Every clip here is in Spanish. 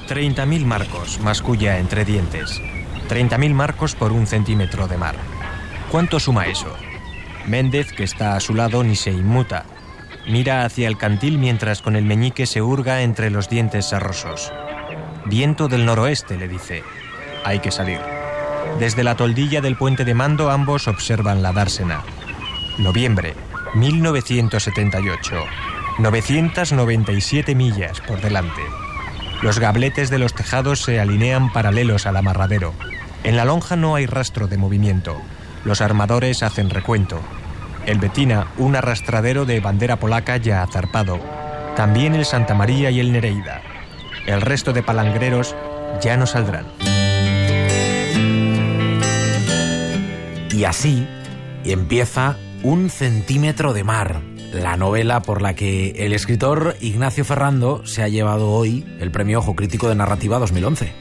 30.000 marcos, masculla entre dientes. 30.000 marcos por 1 centímetro de mar. ¿Cuánto suma eso? Méndez, que está a su lado, ni se inmuta. Mira hacia el cantil mientras con el meñique se hurga entre los dientes sarrosos. Viento del noroeste, le dice. Hay que salir. Desde la toldilla del puente de mando ambos observan la dársena. Noviembre, 1978. 997 millas por delante. Los gabletes de los tejados se alinean paralelos al amarradero. En la lonja no hay rastro de movimiento. Los armadores hacen recuento. El Bettina, un arrastradero de bandera polaca ya ha zarpado. También el Santa María y el Nereida. El resto de palangreros ya no saldrán. Y así empieza 1 centímetro de mar, la novela por la que el escritor Ignacio Ferrando se ha llevado hoy el Premio Ojo Crítico de Narrativa 2011.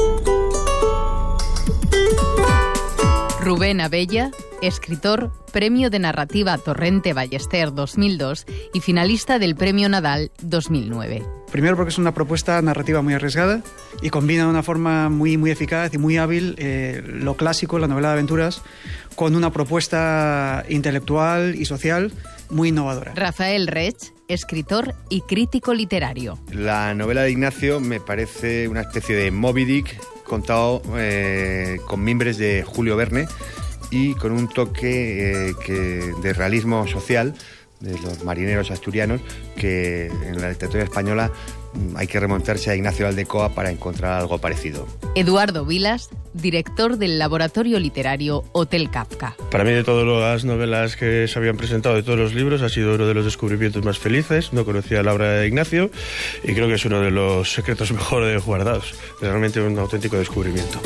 Rubén Abella, escritor, Premio de Narrativa Torrente Ballester 2002 y finalista del Premio Nadal 2009. Primero porque es una propuesta narrativa muy arriesgada y combina de una forma muy eficaz y muy hábil lo clásico, la novela de aventuras, con una propuesta intelectual y social muy innovadora. Rafael Rech, escritor y crítico literario. La novela de Ignacio me parece una especie de Moby Dick contado con mimbres de Julio Verne y con un toque de realismo social de los marineros asturianos, que en la literatura española hay que remontarse a Ignacio Aldecoa para encontrar algo parecido. Eduardo Vilas, director del laboratorio literario Hotel Kafka. Para mí, de todas las novelas que se habían presentado, de todos los libros, ha sido uno de los descubrimientos más felices. No conocía la obra de Ignacio y creo que es uno de los secretos mejor guardados. Es realmente un auténtico descubrimiento.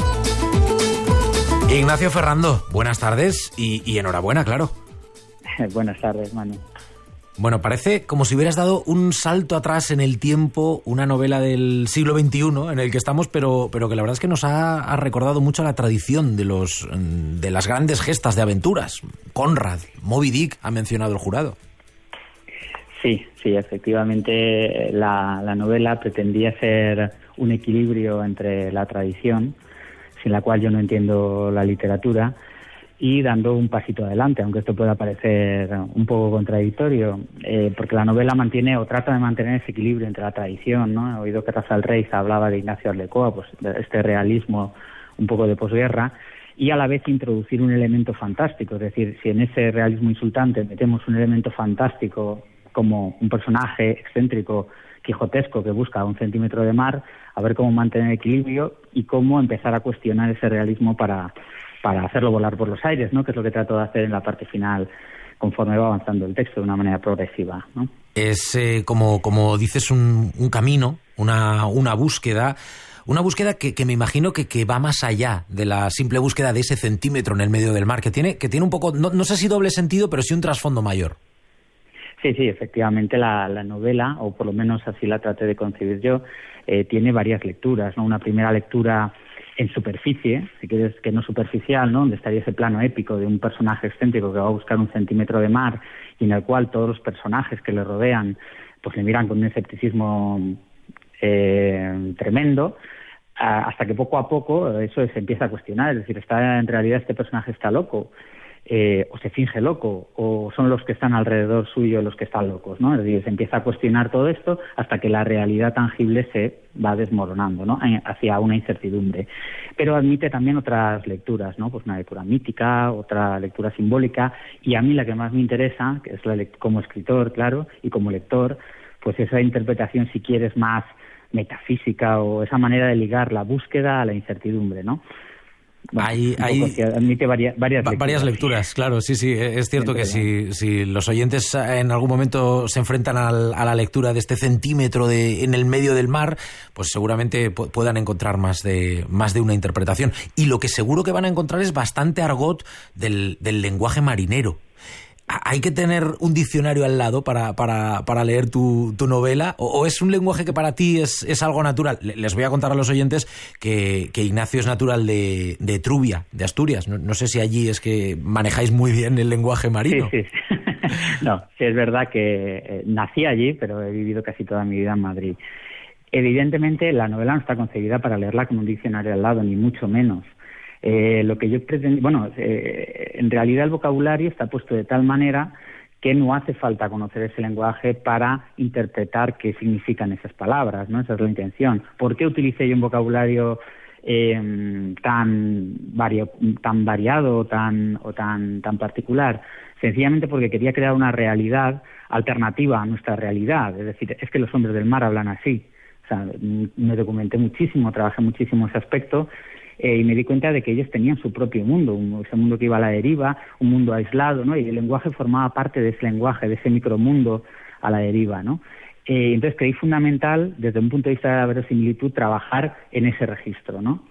Ignacio Ferrando, buenas tardes y enhorabuena, claro. Buenas tardes, Manu. Bueno, parece como si hubieras dado un salto atrás en el tiempo, una novela del siglo XXI en el que estamos, pero que la verdad es que nos ha recordado mucho a la tradición de las grandes gestas de aventuras. Conrad, Moby Dick, ha mencionado el jurado. Sí, efectivamente la novela pretendía ser un equilibrio entre la tradición, sin la cual yo no entiendo la literatura, y dando un pasito adelante, aunque esto pueda parecer un poco contradictorio, porque la novela mantiene o trata de mantener ese equilibrio entre la tradición, ¿no? He oído que Rafael Reyes hablaba de Ignacio Aldecoa, pues de este realismo un poco de posguerra, y a la vez introducir un elemento fantástico, es decir, si en ese realismo insultante metemos un elemento fantástico como un personaje excéntrico, quijotesco, que busca 1 centímetro de mar, a ver cómo mantener el equilibrio y cómo empezar a cuestionar ese realismo para hacerlo volar por los aires, ¿no? Que es lo que trato de hacer en la parte final conforme va avanzando el texto de una manera progresiva, ¿no? Es como dices, un camino, una búsqueda. Una búsqueda que me imagino que va más allá de la simple búsqueda de ese centímetro en el medio del mar, que tiene un poco, no sé si doble sentido, pero sí un trasfondo mayor. Sí, efectivamente la novela, o por lo menos así la traté de concebir yo, tiene varias lecturas, ¿no? Una primera lectura en superficie, si quieres que no superficial, ¿no? Donde estaría ese plano épico de un personaje excéntrico que va a buscar 1 centímetro de mar y en el cual todos los personajes que le rodean pues le miran con un escepticismo tremendo, hasta que poco a poco eso se empieza a cuestionar, es decir, en realidad este personaje está loco, o se finge loco, o son los que están alrededor suyo los que están locos, ¿no? Es decir, se empieza a cuestionar todo esto hasta que la realidad tangible se va desmoronando, ¿no? Hacia una incertidumbre. Pero admite también otras lecturas, ¿no? Pues una lectura mítica, otra lectura simbólica, y a mí la que más me interesa, que es como escritor, claro, y como lector, pues esa interpretación, si quieres, más metafísica, o esa manera de ligar la búsqueda a la incertidumbre, ¿no? Bueno, admite varias lecturas, claro, sí, es cierto que si los oyentes en algún momento se enfrentan a la lectura de este centímetro en el medio del mar, pues seguramente puedan encontrar más de una interpretación. Y lo que seguro que van a encontrar es bastante argot del lenguaje marinero. ¿Hay que tener un diccionario al lado para leer tu novela? ¿O es un lenguaje que para ti es algo natural? Les voy a contar a los oyentes que Ignacio es natural de Trubia, de Asturias. No sé si allí es que manejáis muy bien el lenguaje marino. Sí. No, sí es verdad que nací allí, pero he vivido casi toda mi vida en Madrid. Evidentemente, la novela no está concebida para leerla con un diccionario al lado, ni mucho menos. Lo que yo pretendo, en realidad el vocabulario está puesto de tal manera que no hace falta conocer ese lenguaje para interpretar qué significan esas palabras, ¿no? Esa es la intención. ¿Por qué utilicé yo un vocabulario tan variado o tan particular? Sencillamente porque quería crear una realidad alternativa a nuestra realidad. Es decir, es que los hombres del mar hablan así. O sea, me documenté muchísimo, trabajé muchísimo ese aspecto y me di cuenta de que ellos tenían su propio mundo, ese mundo que iba a la deriva, un mundo aislado, ¿no? Y el lenguaje formaba parte de ese lenguaje, de ese micromundo a la deriva, ¿no? Entonces creí fundamental, desde un punto de vista de la verosimilitud, trabajar en ese registro, ¿no?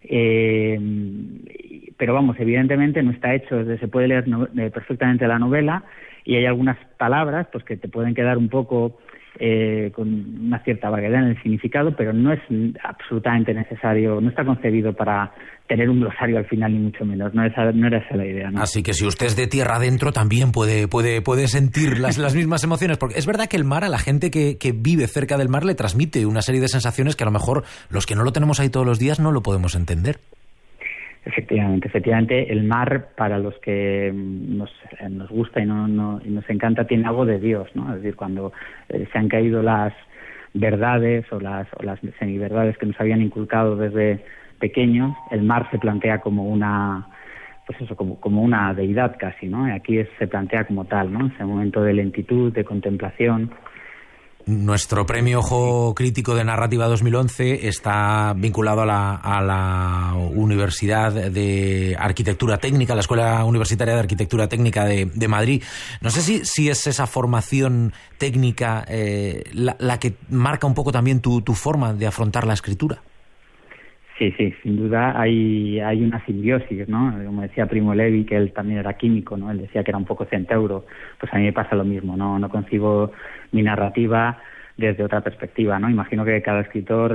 Pero vamos, evidentemente no está hecho, se puede leer perfectamente la novela y hay algunas palabras pues que te pueden quedar un poco con una cierta variedad en el significado, pero no es absolutamente necesario, no está concebido para tener un glosario al final, ni mucho menos. No era esa la idea, ¿no? Así que si usted es de tierra adentro también puede sentir las mismas emociones, porque es verdad que el mar, a la gente que vive cerca del mar, le transmite una serie de sensaciones que a lo mejor los que no lo tenemos ahí todos los días no lo podemos entender. Efectivamente, el mar, para los que nos gusta y nos encanta, tiene algo de Dios, ¿no? Es decir, cuando se han caído las verdades o las semiverdades que nos habían inculcado desde pequeños, el mar se plantea como una, pues eso, como una deidad casi, ¿no? Y aquí se plantea como tal, ¿no? Ese momento de lentitud, de contemplación. Nuestro premio Ojo Crítico de Narrativa 2011 está vinculado a la Universidad de Arquitectura Técnica, la Escuela Universitaria de Arquitectura Técnica de Madrid. No sé si es esa formación técnica la que marca un poco también tu forma de afrontar la escritura. Sí, sin duda hay una simbiosis, ¿no? Como decía Primo Levi, que él también era químico, ¿no? Él decía que era un poco centauro. Pues a mí me pasa lo mismo, no concibo mi narrativa desde otra perspectiva, ¿no? Imagino que cada escritor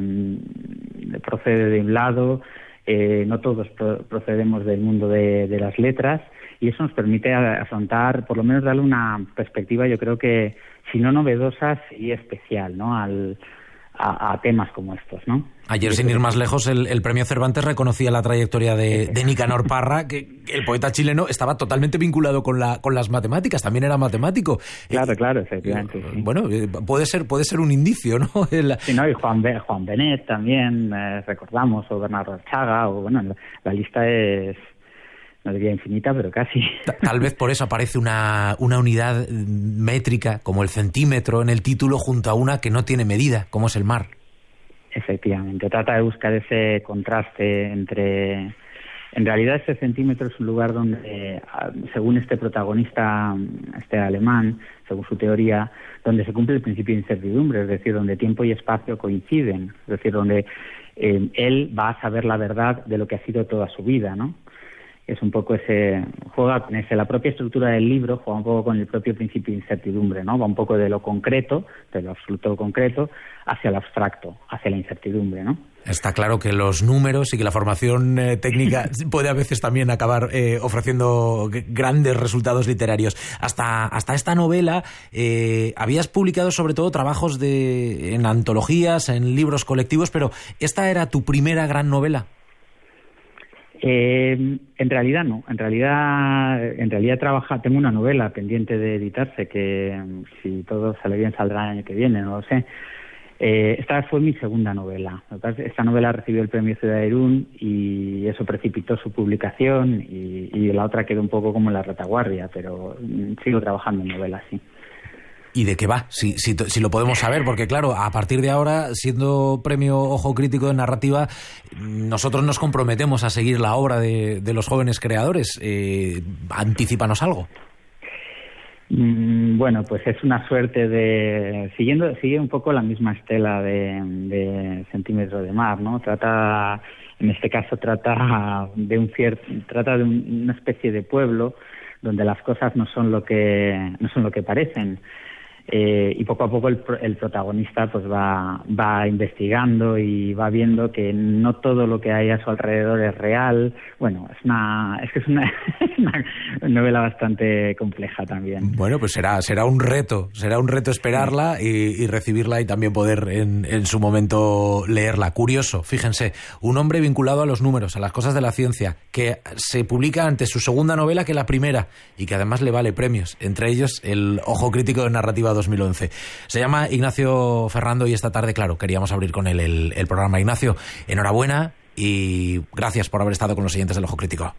procede de un lado, no todos procedemos del mundo de las letras, y eso nos permite afrontar, por lo menos darle una perspectiva, yo creo que, si no novedosa, sí especial, ¿no? A temas como estos, ¿no? Ayer, sin ir más lejos, el premio Cervantes reconocía la trayectoria de Nicanor Parra, que el poeta chileno estaba totalmente vinculado con las matemáticas, también era matemático. Claro, efectivamente. Sí. Bueno, puede ser un indicio, ¿no? Sí, ¿no? Y Juan Benet también, recordamos, o Bernardo Archaga, o bueno, la lista es, no diría infinita, pero casi. Tal vez por eso aparece una unidad métrica, como el centímetro, en el título, junto a una que no tiene medida, como es el mar. Efectivamente, trata de buscar ese contraste entre... En realidad, ese centímetro es un lugar donde, según este protagonista, este alemán, según su teoría, donde se cumple el principio de incertidumbre, es decir, donde tiempo y espacio coinciden, es decir, donde él va a saber la verdad de lo que ha sido toda su vida, ¿no? Es un poco juega con la propia estructura del libro, juega un poco con el propio principio de incertidumbre, ¿no? Va un poco de lo concreto, de lo absoluto concreto, hacia lo abstracto, hacia la incertidumbre, ¿no? Está claro que los números y que la formación técnica puede a veces también acabar ofreciendo grandes resultados literarios. Hasta esta novela habías publicado sobre todo trabajos en antologías, en libros colectivos, pero ¿esta era tu primera gran novela? En realidad no. En realidad tengo una novela pendiente de editarse que, si todo sale bien, saldrá el año que viene, no lo sé. Esta fue mi segunda novela. Esta novela recibió el premio Ciudad de Irún y eso precipitó su publicación, y la otra quedó un poco como en la retaguardia, pero sigo trabajando en novelas, sí. ¿Y de qué va? Si lo podemos saber, porque claro, a partir de ahora, siendo premio Ojo Crítico de Narrativa, nosotros nos comprometemos a seguir la obra de los jóvenes creadores. Anticípanos algo. Bueno, pues es una suerte sigue un poco la misma estela de Centímetro de Mar, ¿no? En este caso trata de una especie de pueblo donde las cosas no son lo que parecen. y poco a poco el protagonista pues va investigando y va viendo que no todo lo que hay a su alrededor es real. Bueno, es una novela bastante compleja también. Bueno, pues será un reto esperarla y recibirla y también poder en su momento leerla. Curioso, fíjense, un hombre vinculado a los números, a las cosas de la ciencia, que se publica antes su segunda novela que la primera y que además le vale premios, entre ellos el Ojo Crítico de Narrativa 2011. Se llama Ignacio Ferrando y esta tarde, claro, queríamos abrir con él el programa. Ignacio, enhorabuena y gracias por haber estado con los oyentes del Ojo Crítico.